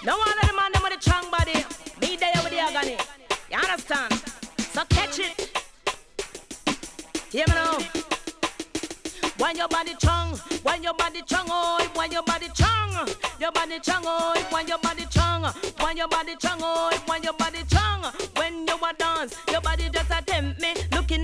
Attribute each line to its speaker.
Speaker 1: No one of the man them with the strong body. Me there with the agony. You understand? So catch it. Hear me now. When your body strong, when your body strong, oh, when your body strong, your body strong, oh, when your body strong, when your body strong, oh, when your body strong, when you a dance, your body just a tempt me, looking